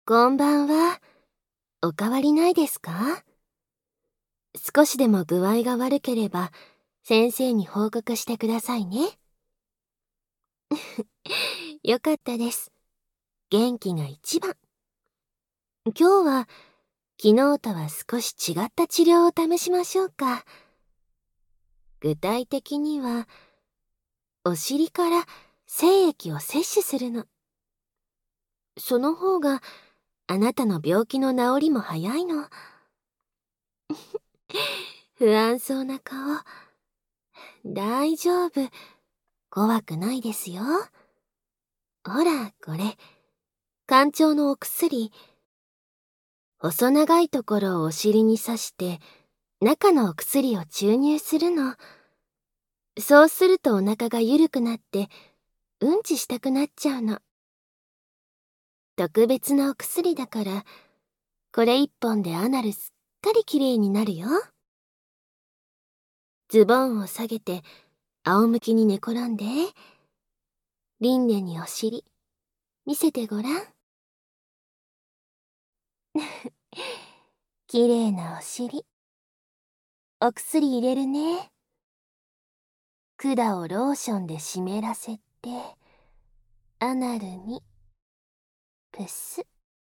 こんばんは。おかわりないですか？少しでも具合が悪ければ、先生に報告してくださいね。よかったです。元気が一番。今日は、昨日とは少し違った治療を試しましょうか。具体的には、お尻から精液を摂取するの。その方が、あなたの病気の治りも早いの。不安そうな顔。大丈夫。怖くないですよ。ほら、これ。肝腸のお薬。細長いところをお尻に刺して、中のお薬を注入するの。そうするとお腹が緩くなって、うんちしたくなっちゃうの。特別なお薬だから、これ一本でアナルすっかりきれいになるよ。ズボンを下げて、仰向きに寝転んで。リンネにお尻、見せてごらん。きれいなお尻。お薬入れるね。管をローションで湿らせて、アナルに、プス。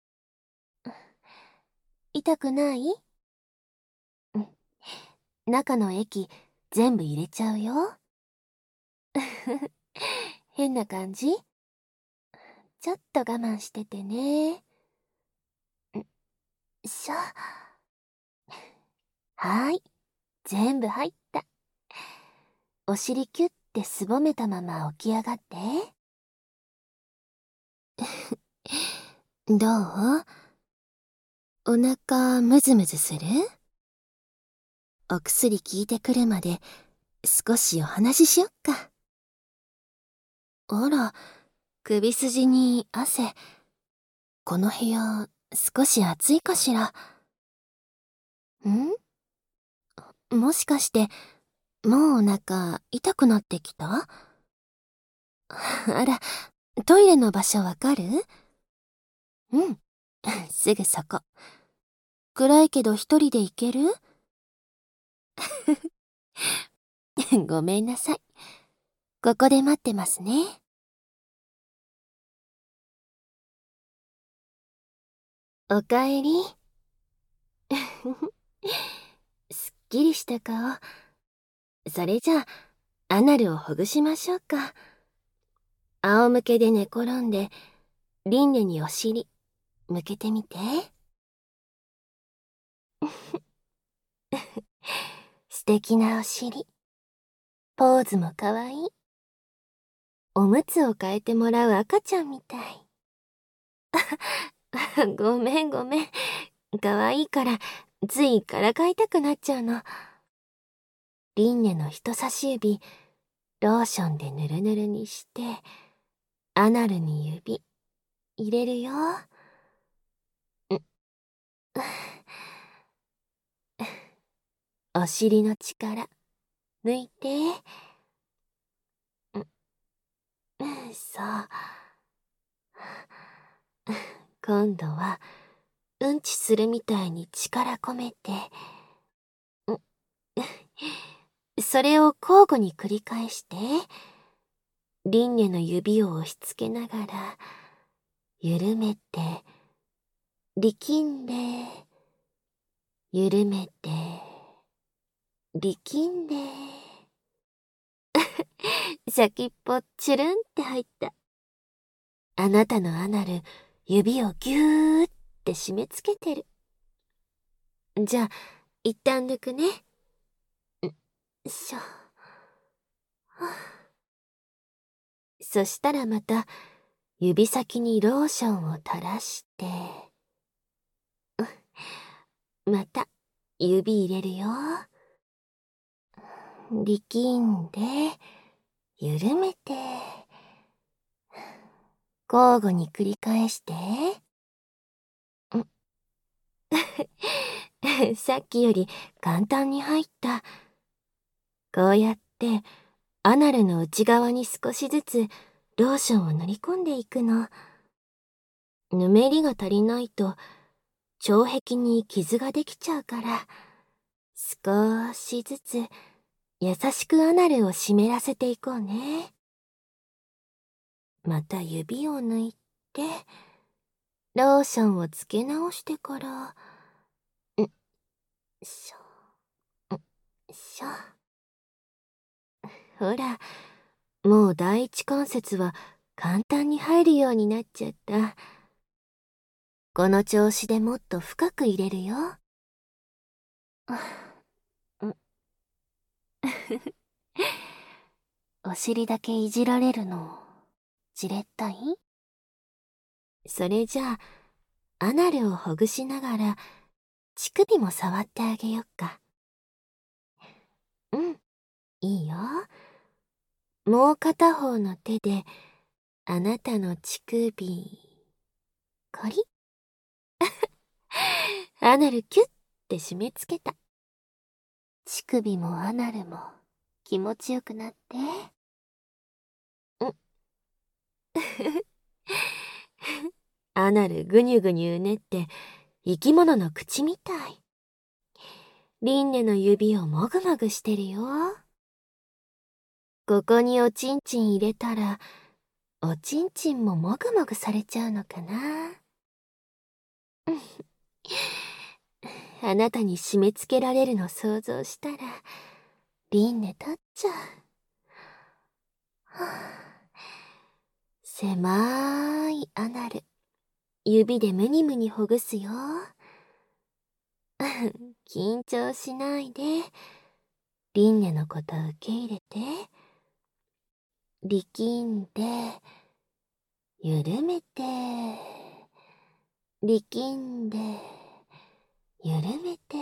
痛くない？うん。中の液、全部入れちゃうよ。変な感じ？ちょっと我慢しててね。しょ。はーい。全部入った。お尻キュッてすぼめたまま起き上がって。どう？お腹ムズムズする？お薬効いてくるまで少しお話ししよっか。あら、首筋に汗。この部屋少し暑いかしら。もしかしてもうお腹痛くなってきた？あら、トイレの場所わかる？うん、すぐそこ。暗いけど一人で行ける？ごめんなさい。ここで待ってますね。おかえり。すっきりした顔。それじゃあ、アナルをほぐしましょうか。仰向けで寝転んで、リンネにお尻、向けてみて。素敵なお尻。ポーズもかわいい。おむつを替えてもらう赤ちゃんみたい。ごめんごめん。かわいいから、ついからかいたくなっちゃうの。リンネの人差し指、ローションでぬるぬるにして、アナルに指、入れるよ。お尻の力、抜いて。そう。今度は、うんちするみたいに力込めて。それを交互に繰り返して、リンネの指を押し付けながら、緩めて、力んで、緩めて、力んで。先っぽチュルンって入った。あなたのアナル、指をぎゅーって締め付けてる。じゃあ、一旦抜くね。しょ。そしたらまた、指先にローションを垂らして、また、指入れるよ。力んで、緩めて、交互に繰り返して。さっきより簡単に入った。こうやって、アナルの内側に少しずつローションを塗り込んでいくの。 ぬめりが足りないと、腸壁に傷ができちゃうから、少しずつ優しくアナルを湿らせていこうね。また指を抜いて、ローションをつけ直してから、しょ、しょ。ほら、もう第一関節は簡単に入るようになっちゃった。この調子でもっと深く入れるよ。お尻だけいじられるの、じれったい？それじゃあ、アナルをほぐしながら、乳首も触ってあげよっか。うん、いいよ。もう片方の手で、あなたの乳首、コリッ。アナルキュッて締め付けた。乳首もアナルも気持ちよくなって。アナルぐにゅぐにゅうねって生き物の口みたい。リンネの指をもぐもぐしてるよ。ここにおちんちん入れたら、おちんちんももぐもぐされちゃうのかな。あなたに締め付けられるの想像したら、リンネ立っちゃう。はあ、狭いアナル、指でムニムニほぐすよ。緊張しないで、リンネのこと受け入れて、力んで、緩めて、力んで、緩めて、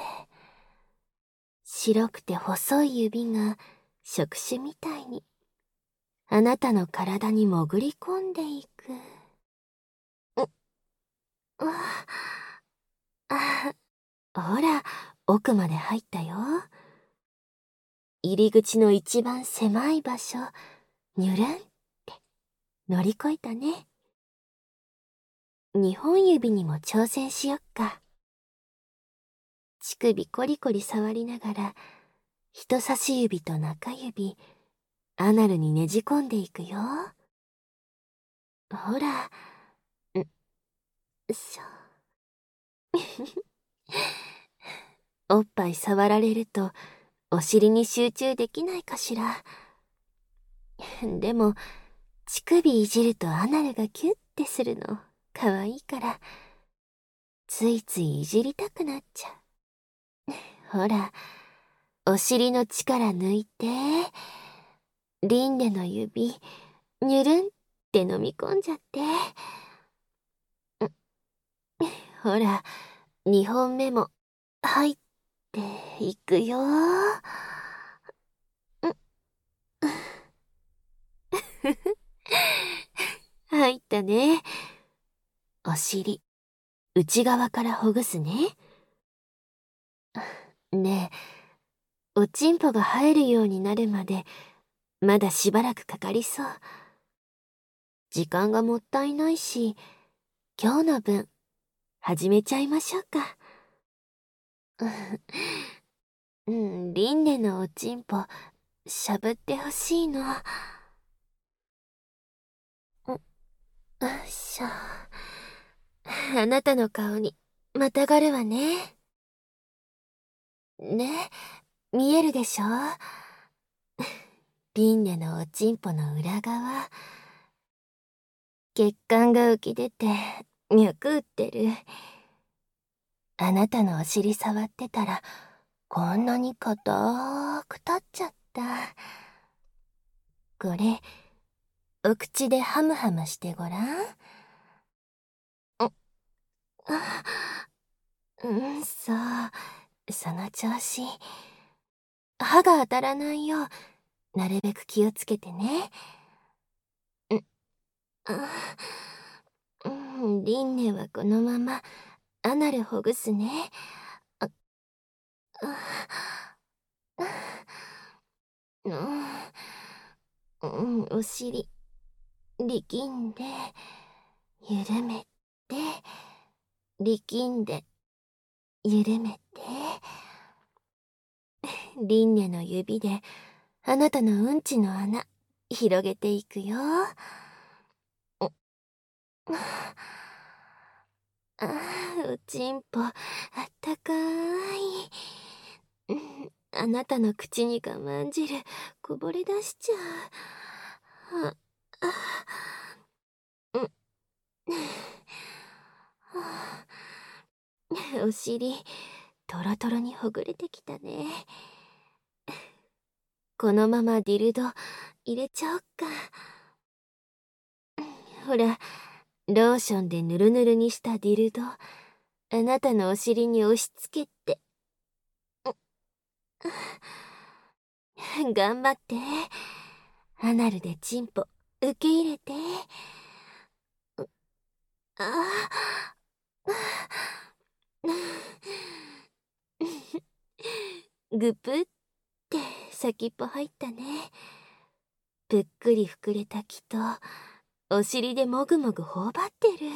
白くて細い指が触手みたいに、あなたの体に潜り込んでいく。あ、あ、ほら、奥まで入ったよ。入り口の一番狭い場所、にゅるんって乗り越えたね。2本指にも挑戦しよっか。乳首コリコリ触りながら、人差し指と中指、アナルにねじ込んでいくよ。ほら、しょ。おっぱい触られると、お尻に集中できないかしら。でも、乳首いじるとアナルがキュッてするの、かわいいから、ついついいじりたくなっちゃう。ほら、お尻の力抜いて、リンネの指、にゅるんって飲み込んじゃって。ほら、2本目も入っていくよ。入ったね。お尻、内側からほぐすね。ねえ、おちんぽが入るようになるまで、まだしばらくかかりそう。時間がもったいないし、今日の分、始めちゃいましょうか。リンネのおちんぽ、しゃぶってほしいの。よいしょ。あなたの顔に、またがるわね。ね、見えるでしょ？リンネのおちんぽの裏側。血管が浮き出て、脈打ってる。あなたのお尻触ってたら、こんなに硬く立っちゃった。これ、お口でハムハムしてごらん。そう、その調子。歯が当たらないよう、なるべく気をつけてね。リンネはこのまま、アナルほぐすね。お尻、力んで、緩めて。 力んで緩めて、リンネの指であなたのうんちの穴広げていくよ。おちんぽあったかい。あなたの口に我慢汁こぼれ出しちゃう。お尻トロトロにほぐれてきたね。このままディルド入れちゃおっか。ほら、ローションでヌルヌルにしたディルド、あなたのお尻に押し付けて。頑張って。アナルでチンポ受け入れて。ぐぷって先っぽ入ったね。ぷっくり膨れた気とお尻でもぐもぐ頬張ってる。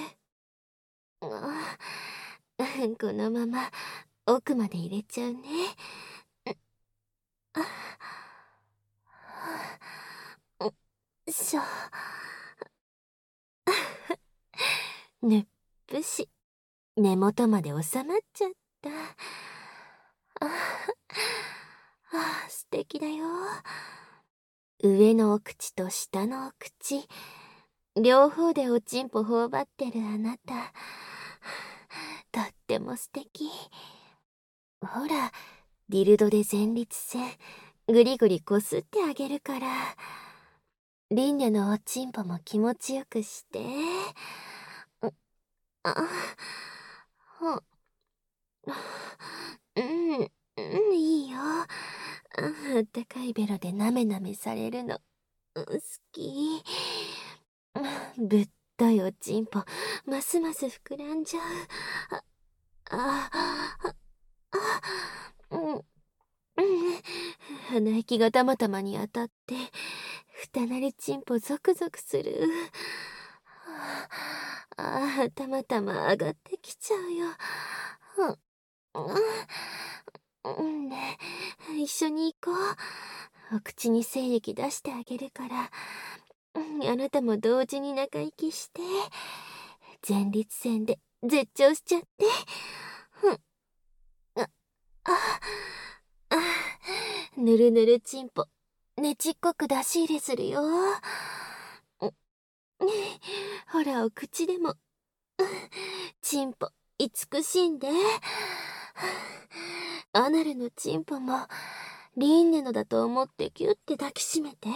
このまま奥まで入れちゃうね。しょ。ぬっぷし根元まで収まっちゃった。素敵だよ。上のお口と下のお口両方でおちんぽ頬張ってるあなた、とっても素敵。ほら、ディルドで前立腺ぐりぐりこすってあげるから、リンネのおちんぽも気持ちよくして。いいよ。あったかいベロでなめなめされるの好き。ぶっといおちんぽますます膨らんじゃう。鼻息がたまたまに当たって二なりちんぽゾクゾクする。たまたま上がってきちゃうよ。ねえ、一緒に行こう。お口に精液出してあげるから、あなたも同時に中息して、前立腺で絶頂しちゃって。ぬるぬるちんぽ、ねちっこく出し入れするよ。ほら、お口でも、ちんぽ、慈しんで。アナルのチンポもリンネのだと思ってギュッて抱きしめて。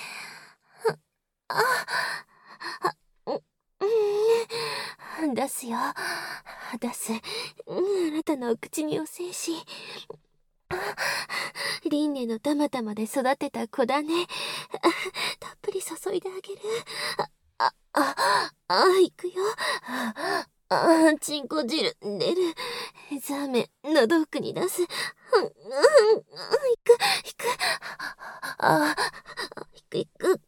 出すよ。出す。あなたのお口にお精子。リンネのたまたまで育てた子だね。たっぷり注いであげる。行くよ。チンコ汁出る。ザーメン喉奥に出す。行く。行く。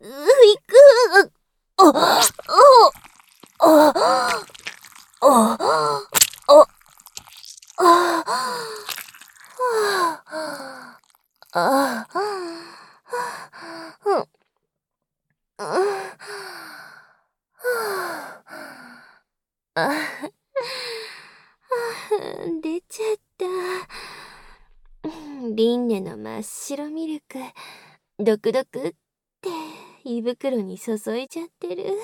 出ちゃった。リンネの真っ白ミルク、ドクドクって胃袋に注いじゃってる。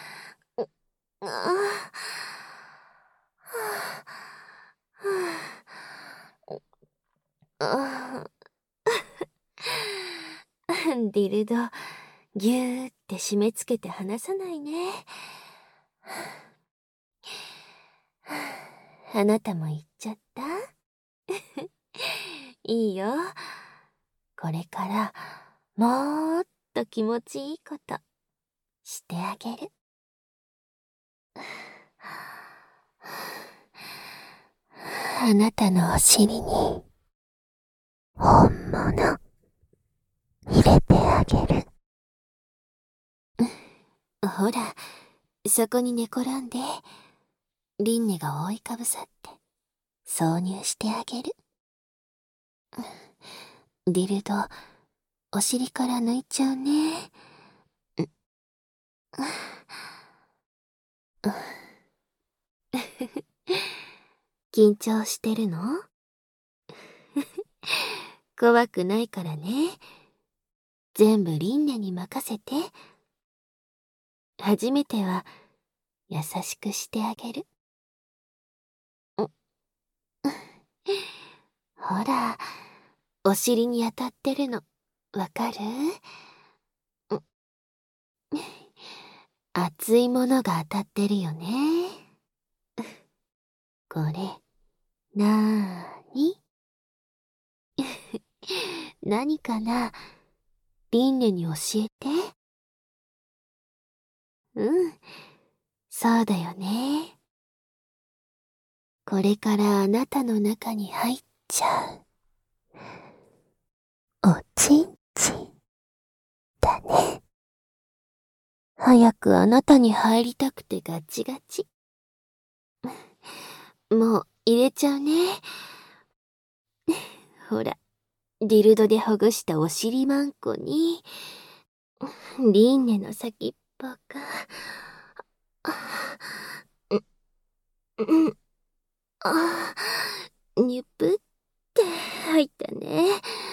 ディルド、ぎゅーって締め付けて離さないね。あなたも言っちゃったいいよ。これからもっと気持ちいいことしてあげる。あなたのお尻に本物入れてあげる。ほら、そこに寝転んで。 リンネが覆いかぶさって挿入してあげる。ディルド、お尻から抜いちゃうね。緊張してるの？怖くないからね。全部リンネに任せて。初めては優しくしてあげる。ほら、お尻に当たってるの、わかる？熱いものが当たってるよね。これ、なーに？何かな？リンネに教えて。そうだよね。これからあなたの中に入っちゃう。おちんちんだね。早くあなたに入りたくてガチガチ。もう入れちゃうね。ほら、ディルドでほぐしたお尻マンコに、リンネの先っぽが、にゅぷって入ったね。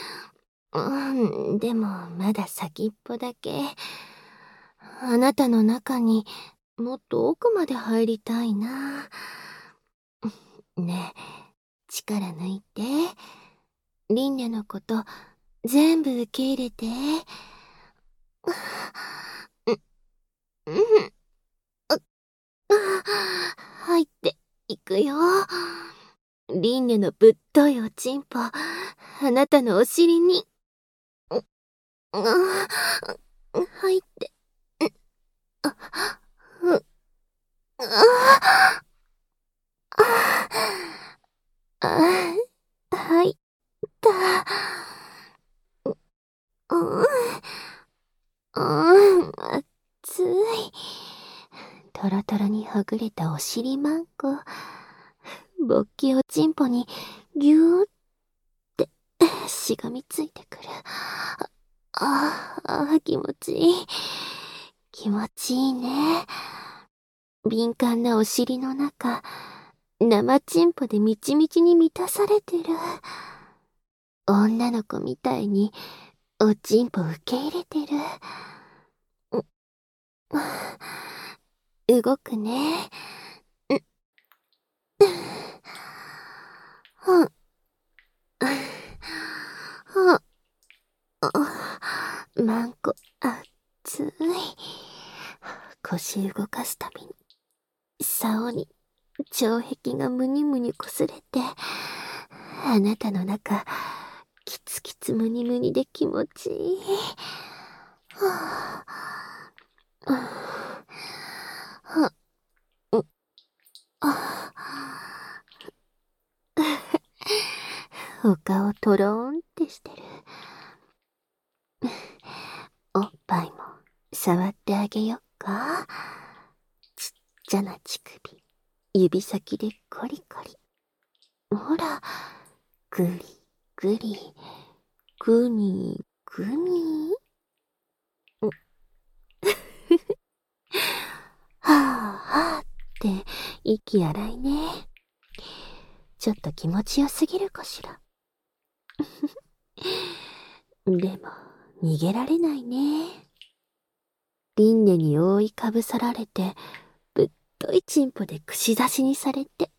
でもまだ先っぽだけ。あなたの中にもっと奥まで入りたいな。ねえ、力抜いて。リンネのこと全部受け入れて。入っていくよ。リンネのぶっといおちんぽ、あなたのお尻に。入って。入った。熱い。トロトロにほぐれたお尻マンコ。勃起おちんぽにぎゅーってしがみついてくる。気持ちいい。気持ちいいね。敏感なお尻の中、生チンポでみちみちに満たされてる。女の子みたいにおちんぽ受け入れてる。動くね。マンコ、熱い。腰動かすたびに、竿に腸壁がムニムニ擦れて、あなたの中、キツキツムニムニで気持ちいい。お顔トローンってしてる。おっぱいも触ってあげよっか。ちっちゃな乳首、指先でコリコリ。ほら、グリグリ、グミグミ。はぁはぁって息荒いね。ちょっと気持ちよすぎるかしら。でも、逃げられないね。リンネに覆いかぶさられて、ぶっといチンポで串刺しにされて。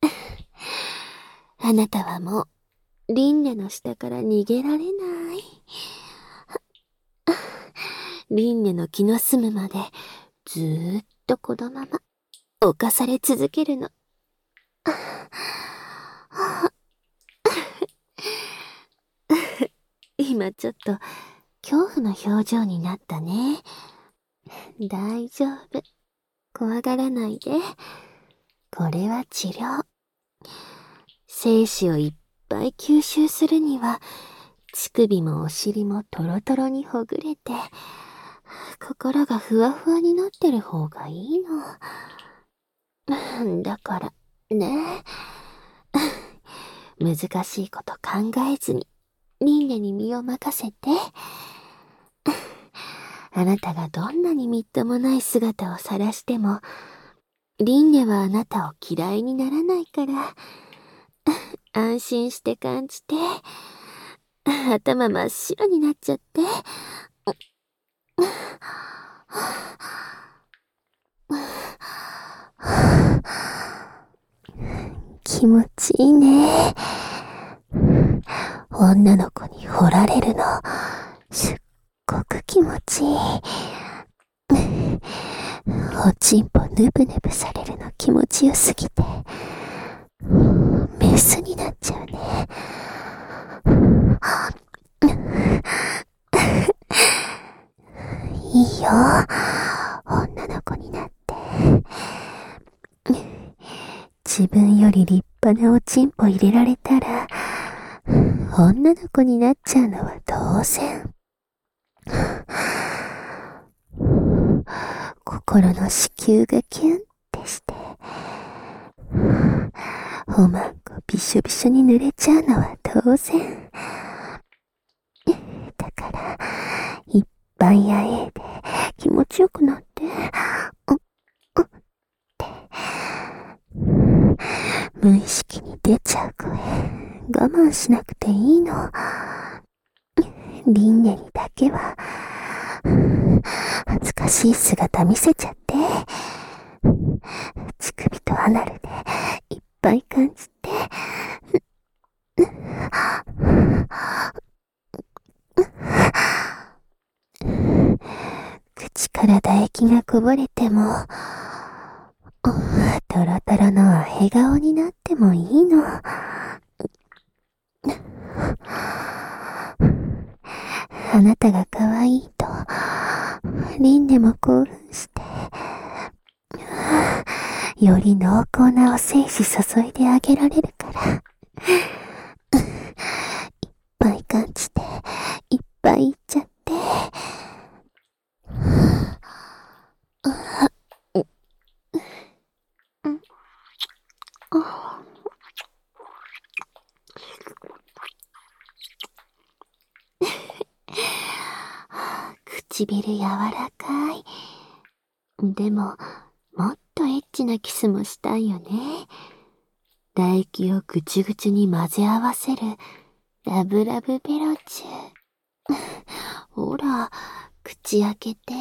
あなたはもう、リンネの下から逃げられない。リンネの気の済むまで、ずーっとこのまま、侵され続けるの。今ちょっと、恐怖の表情になったね。大丈夫。怖がらないで。これは治療。精子をいっぱい吸収するには、乳首もお尻もトロトロにほぐれて、心がふわふわになってる方がいいの。 だからね。難しいこと考えずに、リンネに身を任せて。あなたがどんなにみっともない姿を晒しても、リンネはあなたを嫌いにならないから、安心して感じて、頭真っ白になっちゃって。気持ちいいね。女の子に惚られるの、すっごく気持ちいい。おちんぽぬぶぬぶされるの気持ちよすぎて、メスになっちゃうね。いいよ、女の子になって。自分より立派なおちんぽ入れられたら、女の子になっちゃうのは当然。心の子宮がキュンってして、おまんこびしょびしょに濡れちゃうのは当然。だから、いっぱいあえいで気持ちよくなって、無意識に出ちゃう声、我慢しなくていいの。リンネにだけは、恥ずかしい姿見せちゃって、乳首とアナルでいっぱい感じて、口から唾液がこぼれても、トロトロのアヘ顔になってもいいの。あなたが可愛いと、リンネも興奮して、より濃厚なお精子注いであげられるから、いっぱい感じて、いっぱいいっちゃって、唇柔らかい。でも、もっとエッチなキスもしたいよね。唾液をぐちぐちに混ぜ合わせるラブラブベロチュ。ほら、口開けて。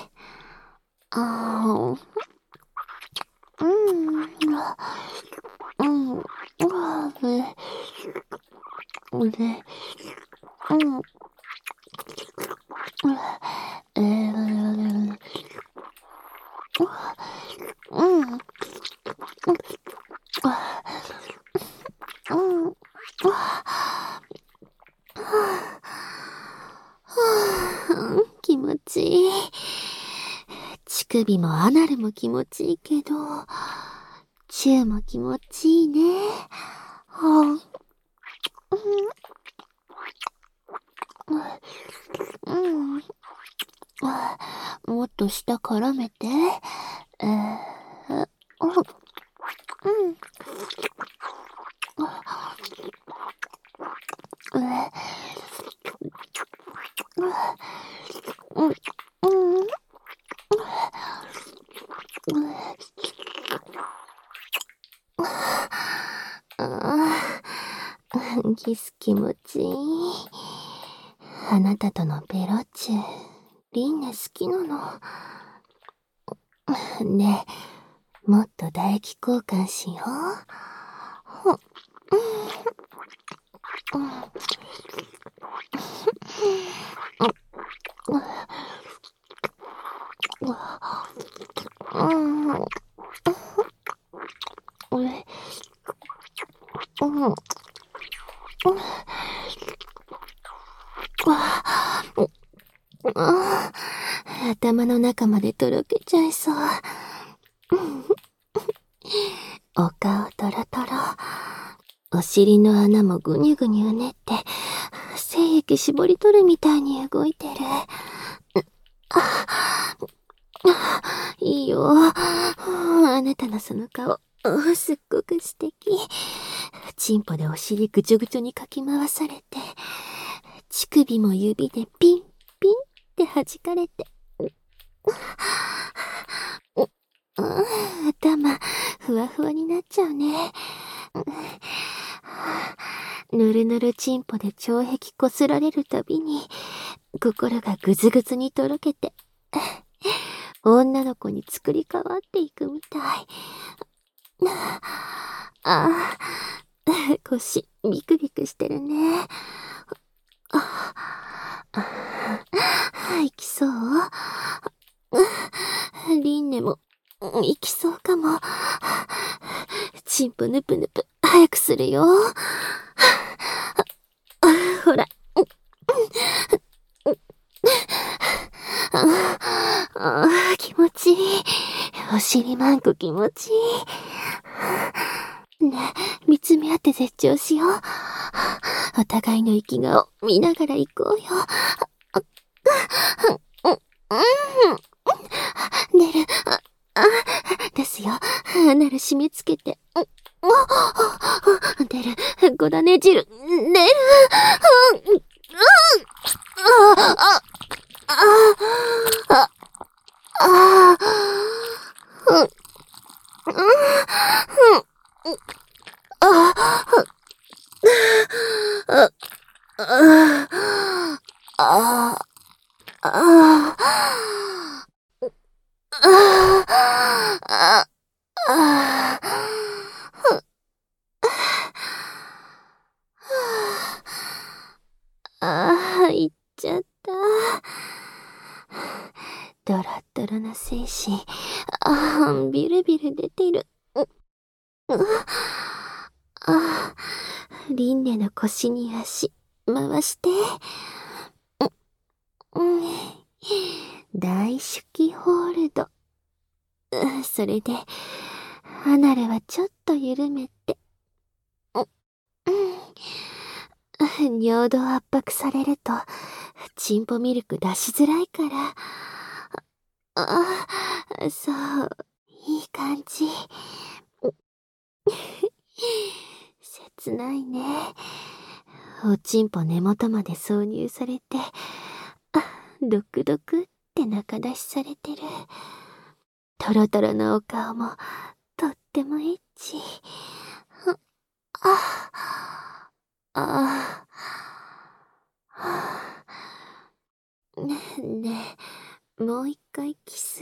気持ちいい。乳首もアナルも気持ちいいけど、チューも気持ちいいね。もっと下絡めて。キス気持ちいい。あなたとのベロチュ、リンネ好きなの。ねえ、もっと唾液交換しよう。頭の中までとろけちゃいそう。お顔トロトロ。お尻の穴もぐにゅぐにゅうねって、精液絞り取るみたいに動いてる。 いいよ。あなたのその顔、すっごく素敵。チンポでお尻ぐちょぐちょにかき回されて、乳首も指でピンピンって弾かれて。頭、ふわふわになっちゃうね。ぬるぬるチンポで腸壁こすられるたびに、心がぐずぐずにとろけて、女の子に作り変わっていくみたい。腰、ビクビクしてるね。行きそう？リンネも、行きそうかも。チンポぬぷぬぷ、早くするよ。ほら。気持ちいい。お尻マンコ気持ちいい。ねえ、見つめ合って絶頂しよう。お互いの息顔見ながら行こうよ。寝る。ですよ。アナル締め付けて。出る。ごだね汁。出る。行っちゃった。ドロッドロな精子、ビルビル出てる。リンネの腰に足、回して。大手記ホールド。それで、アナルはちょっと緩めて。尿道圧迫されると、チンポミルク出しづらいから。そう、いい感じ。切ないね。おちんぽ根元まで挿入されて、ドクドクって中出しされてる。トロトロのお顔も、とってもエッチ。ねえ、もう一回キス。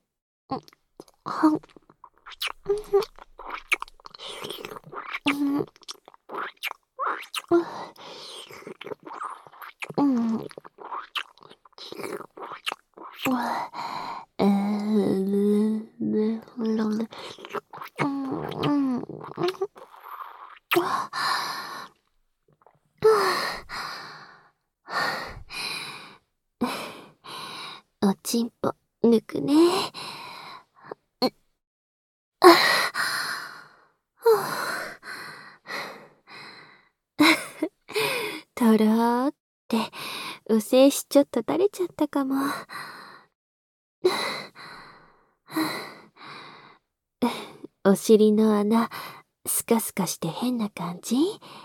おちんぽ、抜くね。とろーって、お精子ちょっと垂れちゃったかも。お尻の穴、スカスカして変な感じ？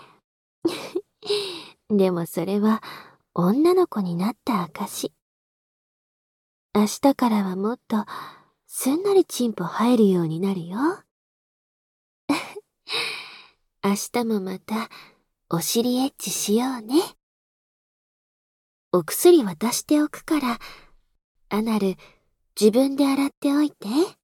でもそれは、女の子になった証。明日からはもっと、すんなりチンポ入るようになるよ。明日もまた、お尻エッチしようね。お薬渡しておくから、アナル、自分で洗っておいて。